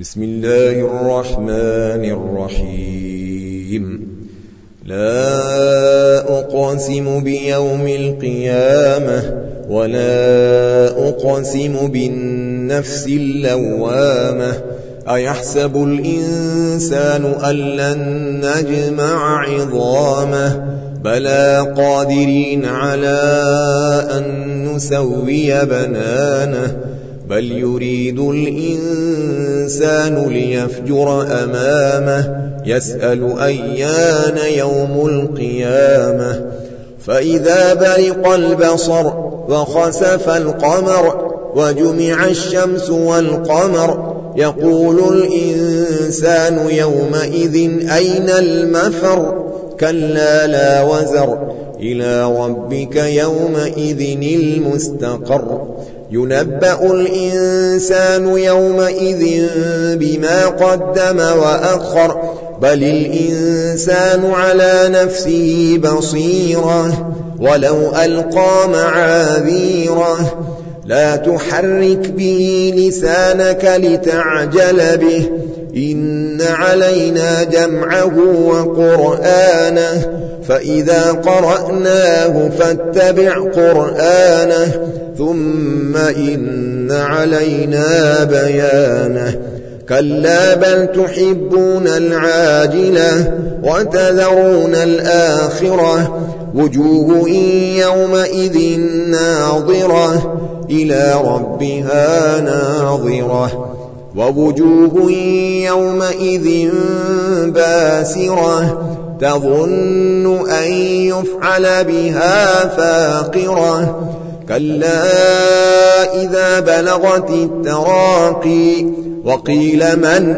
بسم الله الرحمن الرحيم لا أقسم بيوم القيامة ولا أقسم بالنفس اللوامة أيحسب الإنسان أن لن نجمع عظامه بلى قادرين على أن نسوي بنانه بل يريد الإنسان ليفجر أمامه يسأل أيان يوم القيامة فإذا برق البصر وخسف القمر وجمع الشمس والقمر يقول الإنسان يومئذ أين المفر كلا لا وزر إلى ربك يومئذ المستقر ينبأ الإنسان يومئذ بما قدم وأخر بل الإنسان على نفسه بصيرة ولو ألقى معاذيره لا تحرك به لسانك لتعجل به إن علينا جمعه وقرآنه فإذا قرأناه فاتبع قرآنه ثم إن علينا بيانه كلا بل تحبون العاجلة وتذرون الآخرة وجوه يومئذ ناظرة إلى ربها ناظرة ووجوه يومئذ باسرة تظن أن يفعل بها فاقرة كلا إذا بلغت التراقي وقيل من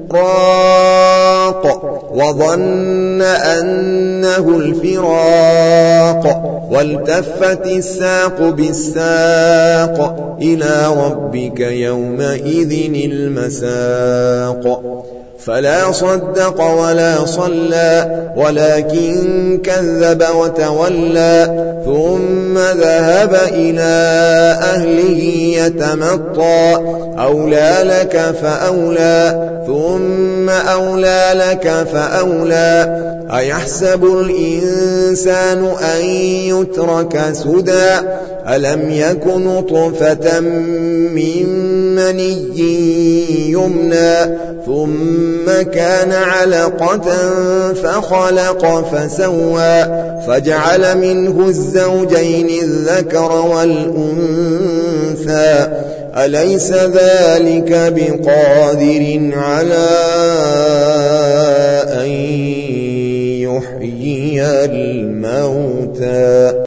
راق وظن أنه الفراق والتفت الساق بالساق إلى ربك يومئذ المساق فلا صدق ولا صلى ولكن كذب وتولى ثم ذهب إلى أهله يتمطى أولى لك فأولى ثم أولى لك فأولى أيحسب الإنسان أن يترك سدى ألم يك نطفة من مني يمنى ثم كان علقة فخلق فسوى فجعل منه الزوجين الذكر والأنثى أليس ذلك بقادر على أن يحيي الموتى